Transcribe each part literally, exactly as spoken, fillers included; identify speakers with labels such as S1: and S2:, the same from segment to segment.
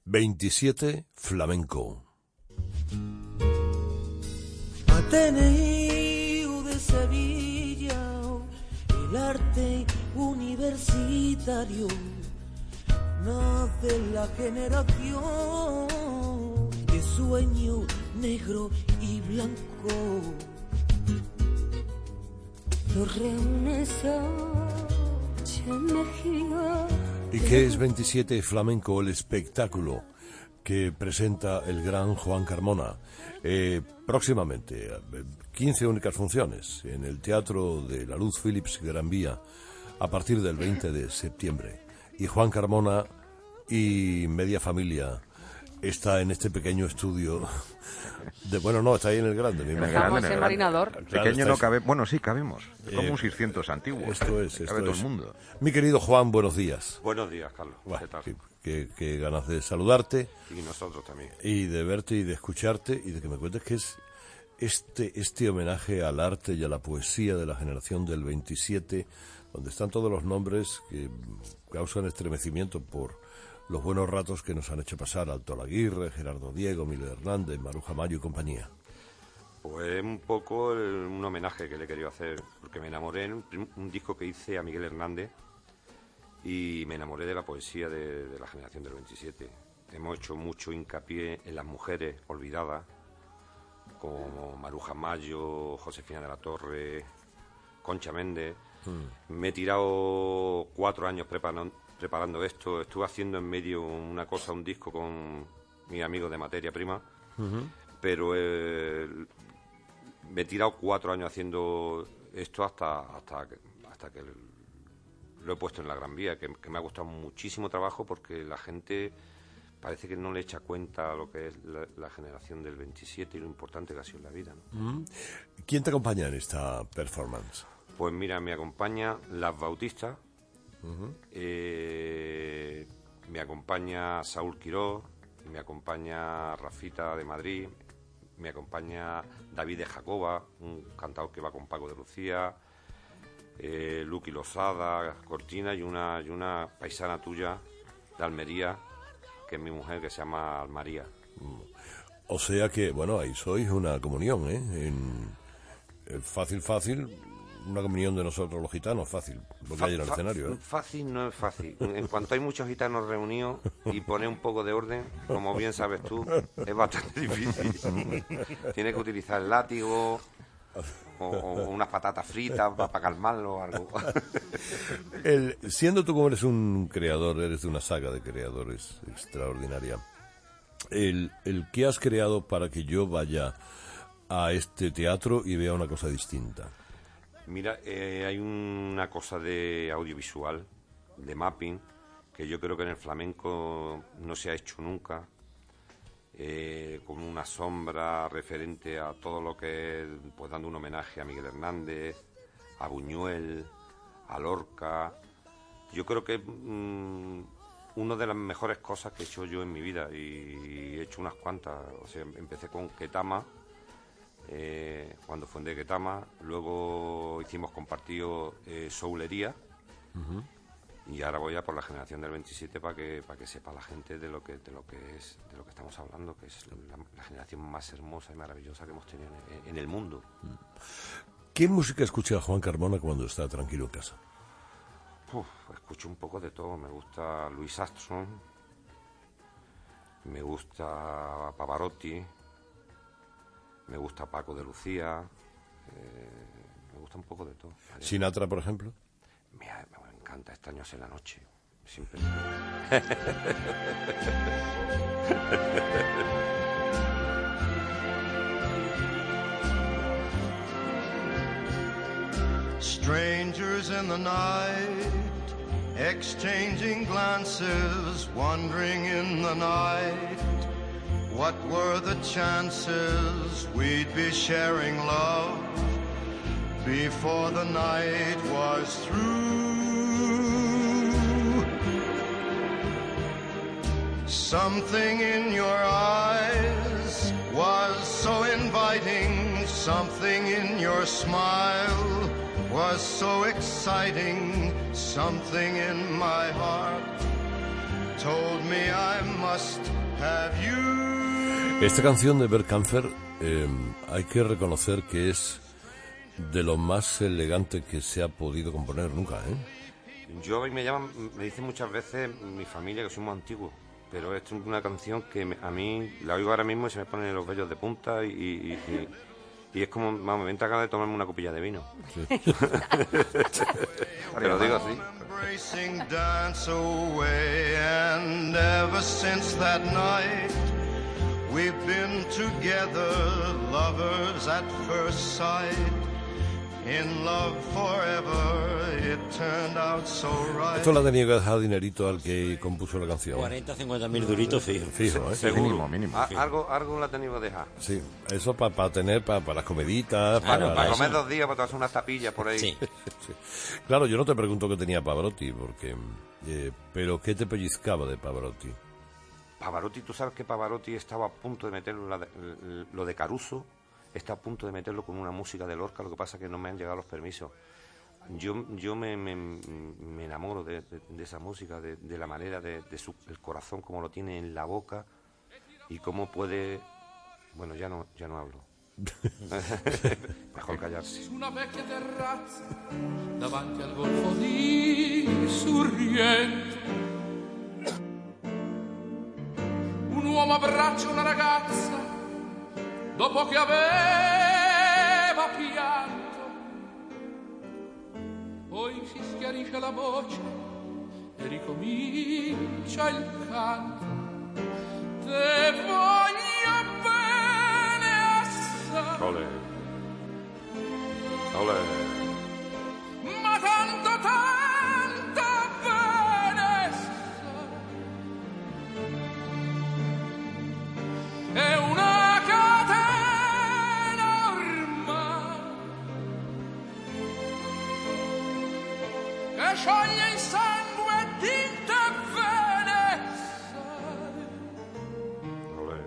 S1: veintisiete Flamenco.
S2: Ateneo de Sevilla, el arte universitario, nace la generación de sueño negro y blanco. Los reúne Mejía.
S1: ¿Y qué es veintisiete Flamenco? El espectáculo que presenta el gran Juan Carmona. Eh, próximamente, quince únicas funciones en el Teatro de la Luz Philips Gran Vía a partir del veinte de septiembre. Y Juan Carmona y media familia está en este pequeño estudio. De, bueno, no, está ahí en el grande.
S3: En el grande, en el
S4: marinador.
S3: Claro, pequeño estáis... no cabe. Bueno, sí, cabemos. Es como
S1: eh,
S3: un seiscientos antiguo.
S1: Esto es,
S3: cabe
S1: esto
S3: todo
S1: es.
S3: el mundo.
S1: Mi querido Juan, buenos días.
S5: Buenos días, Carlos.
S1: Bueno,
S5: ¿Qué tal?
S1: Qué, qué, qué ganas de saludarte.
S5: Y nosotros también.
S1: Y de verte y de escucharte y de que me cuentes qué es este, este homenaje al arte y a la poesía de la generación del veintisiete, donde están todos los nombres que causan estremecimiento por los buenos ratos que nos han hecho pasar: Alto Laguirre, Gerardo Diego, Miguel Hernández, Maruja Mayo y compañía.
S5: Pues un poco el, un homenaje que le he querido hacer, porque me enamoré en un, un disco que hice a Miguel Hernández y me enamoré de la poesía de, de la generación del veintisiete. Hemos hecho mucho hincapié en las mujeres olvidadas, como Maruja Mayo, Josefina de la Torre, Concha Méndez. Mm. Me he tirado cuatro años preparando, preparando esto. Estuve haciendo en medio una cosa, un disco con mis amigos de Materia Prima, uh-huh. pero eh, me he tirado cuatro años haciendo esto hasta hasta que, hasta que lo he puesto en la Gran Vía, que, que me ha costado muchísimo trabajo porque la gente parece que no le echa cuenta a lo que es la, la generación del veintisiete y lo importante que ha sido en la vida, ¿no?
S1: Uh-huh. ¿Quién te acompaña en esta performance?
S5: Pues mira, me acompaña Las Bautistas,
S1: uh-huh.
S5: eh, me acompaña Saúl Quirós, me acompaña Rafita de Madrid, me acompaña David de Jacoba, un cantador que va con Paco de Lucía, eh, Luqui Lozada, Cortina y una, y una paisana tuya de Almería, que es mi mujer, que se llama Almaría.
S1: O sea que, bueno, ahí sois una comunión, ¿eh? En, en fácil, fácil, una comunión de nosotros los gitanos, fácil, lo que hay en el escenario, ¿eh?
S5: Fácil no es fácil. En cuanto hay muchos gitanos reunidos y poner un poco de orden, como bien sabes tú, es bastante difícil. Tienes que utilizar el látigo o, o unas patatas fritas para, para calmarlo o algo.
S1: El, siendo tú como eres un creador, eres de una saga de creadores extraordinaria, el, el ¿qué has creado para que yo vaya a este teatro y vea una cosa distinta?
S5: Mira, eh, hay una cosa de audiovisual, de mapping, que yo creo que en el flamenco no se ha hecho nunca, eh, con una sombra referente a todo lo que es, pues dando un homenaje a Miguel Hernández, a Buñuel, a Lorca. Yo creo que mmm, una de las mejores cosas que he hecho yo en mi vida, y he hecho unas cuantas. O sea, empecé con Ketama, Eh, cuando fundé Ketama, luego hicimos compartido eh, Soulería, uh-huh. y ahora voy a por la generación del veintisiete para que para que sepa la gente de lo que de lo que es de lo que estamos hablando, que es la, la generación más hermosa y maravillosa que hemos tenido en, en el mundo.
S1: ¿Qué música escucha Juan Carmona cuando está tranquilo en casa?
S5: Uf, escucho un poco de todo. Me gusta Louis Armstrong, me gusta Pavarotti, me gusta Paco de Lucía, eh, me gusta un poco de todo.
S1: ¿Sinatra, por ejemplo?
S5: Me, me encanta Extraños en la Noche, siempre.
S6: Strangers in the night, exchanging glances, wandering in the night. What were the chances we'd be sharing love before the night was through? Something in your eyes was so inviting, something in your smile was so exciting, something in my heart told me I must have you.
S1: Esta canción de Bert Kaempfer eh, hay que reconocer que es de lo más elegante que se ha podido componer nunca, ¿eh?
S5: Yo me llaman, me dicen muchas veces mi familia que soy muy antiguo, pero es una canción que me, a mí la oigo ahora mismo y se me ponen los vellos de punta y, y, y, y es como, vamos, me entra ganas de tomarme una copilla de vino.
S1: Sí.
S5: Te lo digo así.
S6: Embracing dance away, and ever since that night we've been together, lovers at first sight, in love forever, it turned out so right.
S1: Esto la tenía que dejar dinerito al que compuso la canción.
S4: cuarenta, cincuenta mil duritos fijo.
S1: Fijo, ¿eh?
S5: Seguro.
S3: Mínimo, mínimo.
S5: A- algo, algo la tenía que dejar.
S1: Sí, eso para pa tener, para pa las comeditas,
S4: Claro,
S1: para...
S5: Para
S4: eso.
S5: comer dos días, para tomarse unas tapillas por ahí.
S4: Sí.
S1: Claro, yo no te pregunto qué tenía Pavarotti, porque... eh, pero ¿qué te pellizcaba de Pavarotti?
S5: Pavarotti, tú sabes que Pavarotti estaba a punto de meterlo, la de- lo de Caruso, está a punto de meterlo con una música de Lorca, lo que pasa es que no me han llegado los permisos. Yo, yo me, me, me enamoro de, de, de esa música, de, de la manera de, de su el corazón, como lo tiene en la boca y cómo puede... Bueno, ya no, ya no hablo. Mejor callarse.
S7: Su una vecchia terrazza davanti al golfo di Sorrento, un uomo abbraccia una ragazza dopo che aveva pianto, poi si schiarisce la voce e ricomincia il canto. Te voglio bene assai,
S5: Ole. Ole.
S7: ma tanto, tanto bene sai. È una catena ormai che scioglie in sangue e tinte e vene sai.
S5: Ole.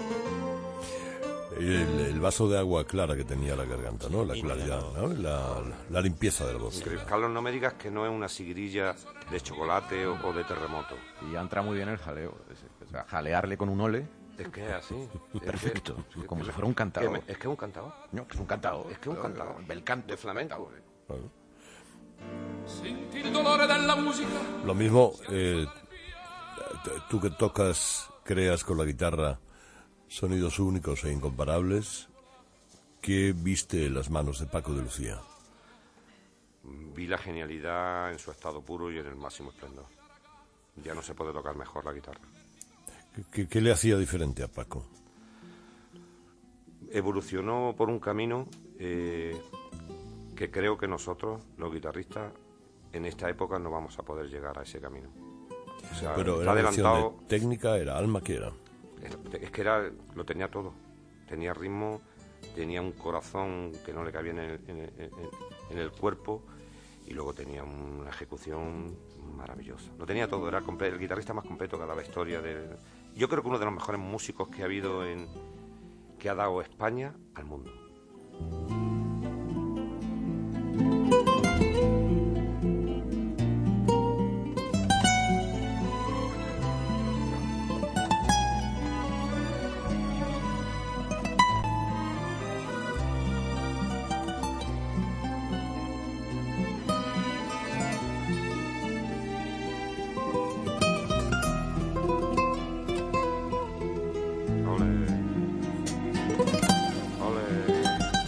S1: El, el vaso de agua clara que tenía la garganta, ¿no? La
S4: Sí,
S1: claridad,
S4: claro.
S1: ¿no? La, la limpieza de la voz.
S5: Increíble. Carlos, no me digas que no es una sigrilla de chocolate o, o de terremoto.
S3: Y entra muy bien el jaleo. O sea, jalearle con un ole,
S5: Es que es así. Es
S3: perfecto.
S5: que-
S3: Como
S5: es-
S3: si fuera un cantador.
S5: Es que es que es un cantador.
S3: No, que es un cantador.
S5: Es que es un cantador.
S3: Bel canto.
S5: De flamenco.
S1: Claro.
S7: Senti il dolore della musica.
S1: Lo mismo, eh, t- tú que tocas, creas con la guitarra sonidos únicos e incomparables, ¿qué viste en las manos de Paco de Lucía?
S5: Vi la genialidad en su estado puro y en el máximo esplendor. Ya no se puede tocar mejor la guitarra.
S1: ¿Qué- ¿Qué, qué le hacía diferente a Paco?
S5: Evolucionó por un camino eh, que creo que nosotros, los guitarristas, en esta época no vamos a poder llegar a ese camino. O sea,
S1: Pero
S5: está
S1: era cuestión
S5: adelantado.
S1: de técnica, era alma, ¿qué era?
S5: Es que era, lo tenía todo. Tenía ritmo, tenía un corazón que no le cabía en el, en el- en- en el cuerpo y luego tenía una ejecución maravillosa. Lo tenía todo, era comple- el guitarrista más completo que ha dado la historia del... Yo creo que uno de los mejores músicos que ha habido en... que ha dado España al mundo. Ole. Ole.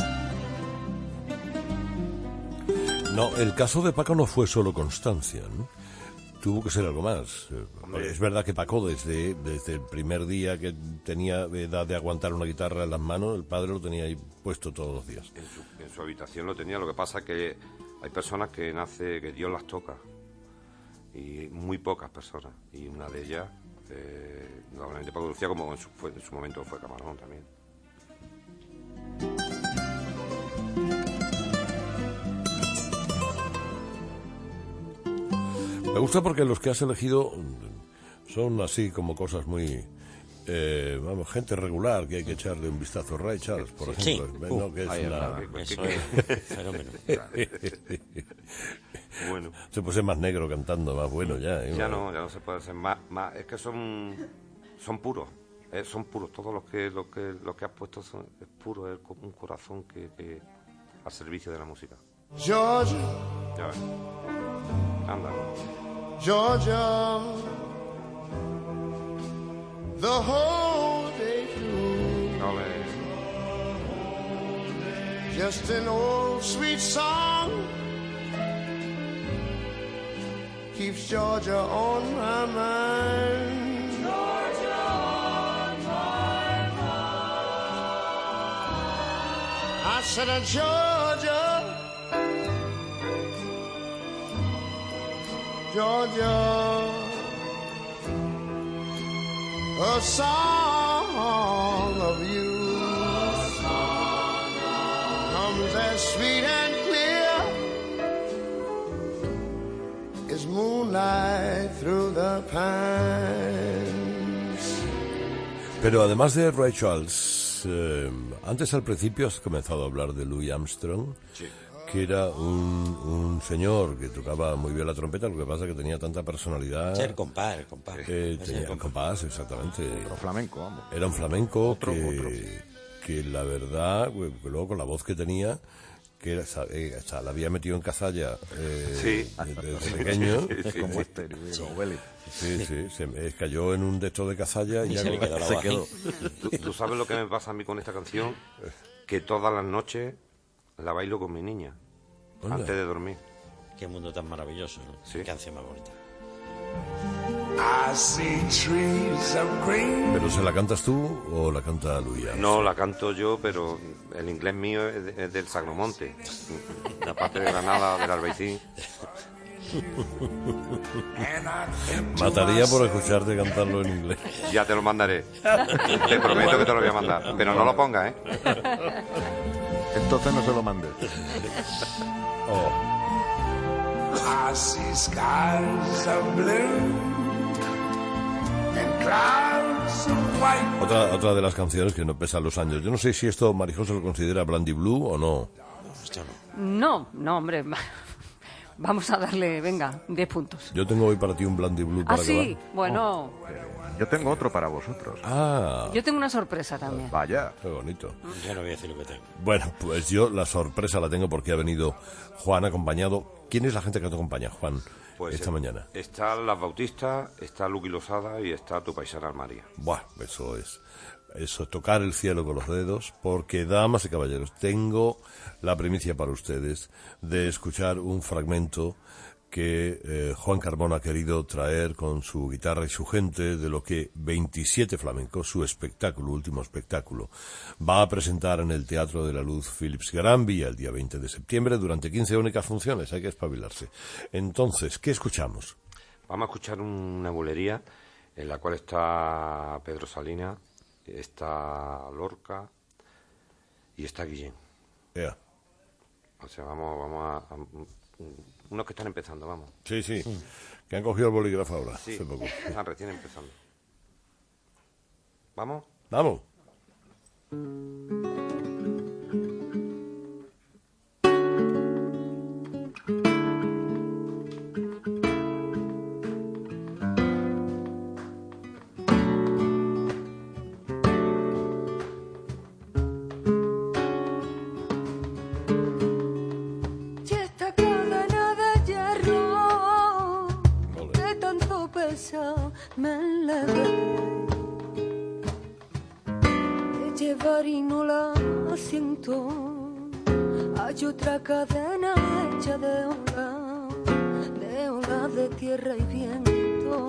S1: No, el caso de Paco no fue solo constancia, ¿no? Tuvo que ser algo más. Eh,
S5: Hombre.
S1: Es verdad que Paco, desde, desde el primer día que tenía edad de aguantar una guitarra en las manos, el padre lo tenía ahí puesto todos los días.
S5: En su, en su habitación lo tenía, lo que pasa es que hay personas que nace, que Dios las toca, y muy pocas personas, y una de ellas, eh, normalmente Paco de Lucía, como en su, fue, en su momento fue Camarón también.
S1: Me gusta porque los que has elegido son así como cosas muy... eh, vamos, gente regular que hay que echarle un vistazo. Ray Charles, por
S4: Sí.
S1: ejemplo.
S4: Uh,
S1: ¿no? Que es
S3: ahí
S1: una-
S3: está.
S4: Eso es fenómeno.
S5: Bueno,
S1: Se puede ser más negro cantando, más bueno ya. ¿eh?
S5: ya no, ya no se puede hacer más, más, es que son, son puros, eh, son puros. Todos los que lo que lo que has puesto son, es puro, es como un corazón que, que al servicio de la música.
S6: Georgia,
S5: Ya ves. Anda.
S6: Georgia, the whole day through.
S5: No le...
S6: Just an old sweet song keeps Georgia on my mind. Georgia on my mind. I said, uh, Georgia, Georgia, a song of you comes as sweet and clear as moonlight through the pines.
S1: Pero además de Ray Charles, eh, antes al principio has comenzado a hablar de Louis Armstrong,
S5: Sí.
S1: que era un, un señor que tocaba muy bien la trompeta, lo que pasa es que tenía tanta personalidad.
S4: Ser compás, el compás.
S1: Eh,
S4: Es
S1: tenía
S4: el
S1: el compás, exactamente.
S3: Otro flamenco, vamos.
S1: Era un flamenco
S3: Otro,
S1: que,
S3: otro.
S1: que la verdad, pues, luego con la voz que tenía, que era, sa- eh, o sea, la había metido en Cazalla eh,
S5: Sí.
S1: desde pequeño.
S3: Es como este, como Vélez.
S1: Sí, sí, se me- cayó en un de estos de Cazalla y
S4: Y
S1: ya
S4: se le
S1: con-
S4: quedó la
S3: Se
S4: voz
S3: quedó.
S4: ahí.
S5: ¿Tú, tú sabes lo que me pasa a mí con esta canción? Que todas las noches la bailo con mi niña,
S1: Anda.
S5: antes de dormir.
S4: Qué mundo tan maravilloso, ¿no?
S5: Sí.
S4: Qué canción más bonita.
S8: I see trees of green.
S1: ¿Pero se la cantas tú o la canta Luis?
S5: No, la canto yo, pero el inglés mío es, de- es del Sagromonte, la parte de Granada, del Albaicín.
S8: And I think to
S1: Mataría por
S8: myself,
S1: escucharte cantarlo en inglés.
S5: Ya te lo mandaré. Te prometo que te lo voy a mandar. Pero no lo pongas, ¿eh?
S3: Entonces no se lo mandes.
S1: Oh,
S8: I see skies of blue and clouds of white.
S1: otra, otra de las canciones que no pesan los años. Yo no sé si esto Marijó se lo considera Blandy Blue o no.
S4: Esto no.
S9: No, no, hombre. Vamos a darle, venga, diez puntos.
S1: Yo tengo hoy para ti un Blandy Blue para
S9: Ah, sí,
S1: acabar.
S9: bueno,
S3: Yo tengo otro para vosotros.
S1: Ah,
S9: yo tengo una sorpresa también.
S3: Vaya.
S1: qué bonito.
S4: Yo no voy a decir lo que tengo.
S1: Bueno, pues yo la sorpresa la tengo porque ha venido Juan acompañado. ¿Quién es la gente que te acompaña, Juan,
S5: Pues
S1: esta
S5: eh,
S1: mañana?
S5: Está Las Bautistas, está Luqui Losada y está tu paisana María.
S1: Buah, eso es. Eso, tocar el cielo con los dedos, porque, damas y caballeros, tengo la primicia para ustedes de escuchar un fragmento que eh, Juan Carmona ha querido traer con su guitarra y su gente de lo que veintisiete Flamencos, su espectáculo, último espectáculo, va a presentar en el Teatro de la Luz Philips Gran Vía el día veinte de septiembre durante quince únicas funciones. Hay que espabilarse. Entonces, ¿qué escuchamos?
S5: Vamos a escuchar una bulería en la cual está Pedro Salinas, está Lorca y está Guillén.
S1: Ea.
S5: O sea, vamos, vamos a, a- unos que están empezando, vamos.
S1: Sí, sí, que han cogido el bolígrafo ahora,
S5: Sí,
S1: hace poco.
S5: están recién empezando. ¿Vamos?
S1: Vamos.
S2: Y esta cadena de hierro
S1: Ole.
S2: de tanto peso me enleve. De llevar y no la siento. Hay otra cadena hecha de olas, de olas de tierra y viento.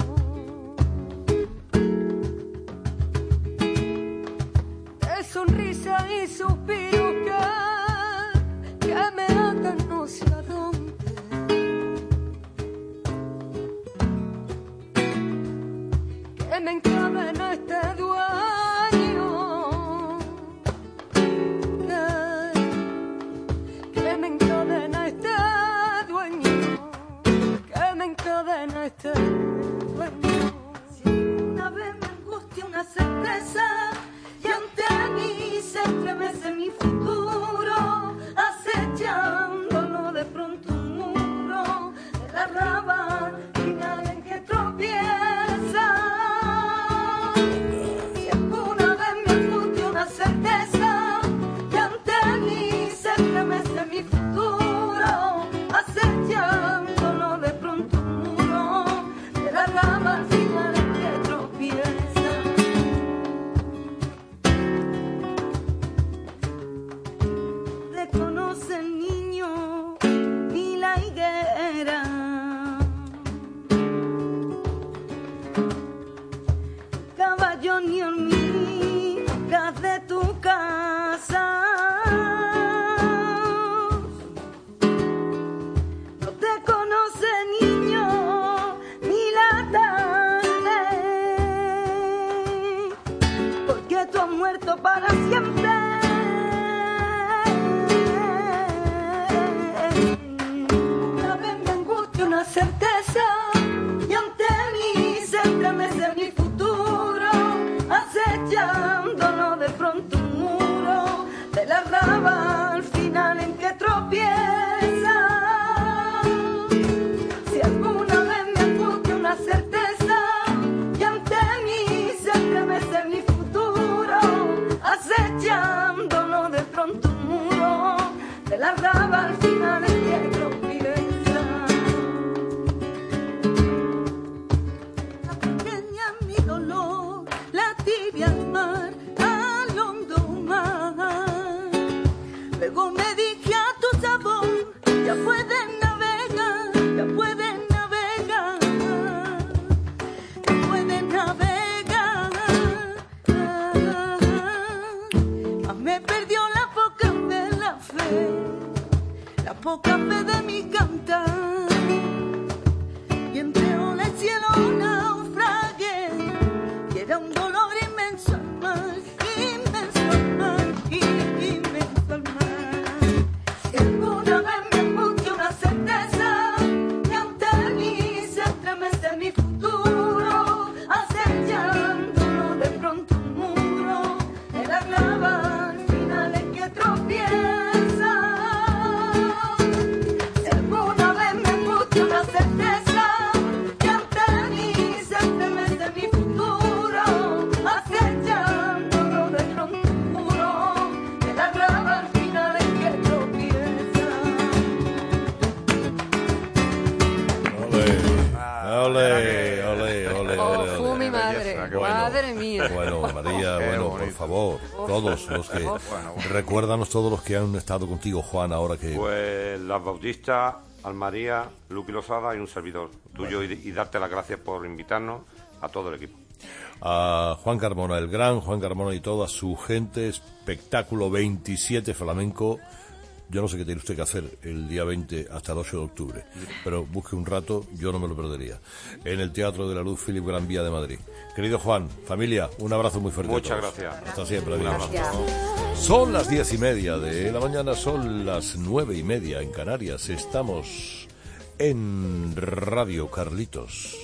S2: De sonrisa y suspiro que, que me atan no sé a dónde. Que me encadena este dueño. Que, que me encadena este dueño. Que me encadena este dueño. Si una vez me angustia una certeza y ante mí se estremece mi futuro, acechándolo de pronto un muro de la raba y nadie que tropieza. ni hormigas de tu casa. No te conoce niño ni la tarde, porque tú has muerto para siempre. Una vez me angustia una certeza, y ante mí se estremece mi futuro, acechándolo de pronto un muro de la raba al final en que tropieza. Si alguna vez me angustia una certeza, y ante mí se estremece mi futuro, acechándolo de pronto un muro de la raba al final en que tropieza. La pequeña mi dolor, la tibia al mar, al hondo mar. Luego me dije a tu sabor, ya puedes navegar, ya puedes navegar, ya puedes navegar. Mas me perdió la poca fe, la fe, la poca fe de mi cantar. Y entre ola y cielo naufragué, y era un dolor inmenso al mar, inmenso al mar, inmenso al mar. Si alguna vez me angustia una certeza, y ante mí se estremece mi futuro, acechándolo de pronto un muro de la clava al final en que tropieza. Si alguna vez me angustia una certeza, y ante mí se estremece mi futuro, acechándolo de pronto un muro de la clava al final en que tropieza.
S1: Ole, ole, ole, ole,
S9: Oh,
S1: ole,
S9: fu mi
S1: ole.
S9: madre,
S3: belleza, qué
S1: bueno.
S9: madre mía.
S1: Bueno, María,
S3: Qué
S1: bueno, por
S3: bonito.
S1: favor, todos los que...
S3: Bueno, bueno.
S1: Recuérdanos todos los que han estado contigo, Juan, ahora que...
S5: Pues Las Bautistas, Almaría, Luqui Losada y un servidor tuyo, y, y darte las gracias por invitarnos a todo el equipo.
S1: A Juan Carmona, el gran Juan Carmona y toda su gente, espectáculo veintisiete flamenco. Yo no sé qué tiene usted que hacer el día veinte hasta el ocho de octubre, pero busque un rato, yo no me lo perdería. En el Teatro de la Luz, Philip Gran Vía de Madrid. Querido Juan, familia, un abrazo muy fuerte. a
S5: Muchas
S1: todos.
S5: gracias.
S1: Hasta siempre, adiós.
S9: Gracias.
S1: Son las diez y media de la mañana, son las nueve y media en Canarias. Estamos en Radio Carlitos.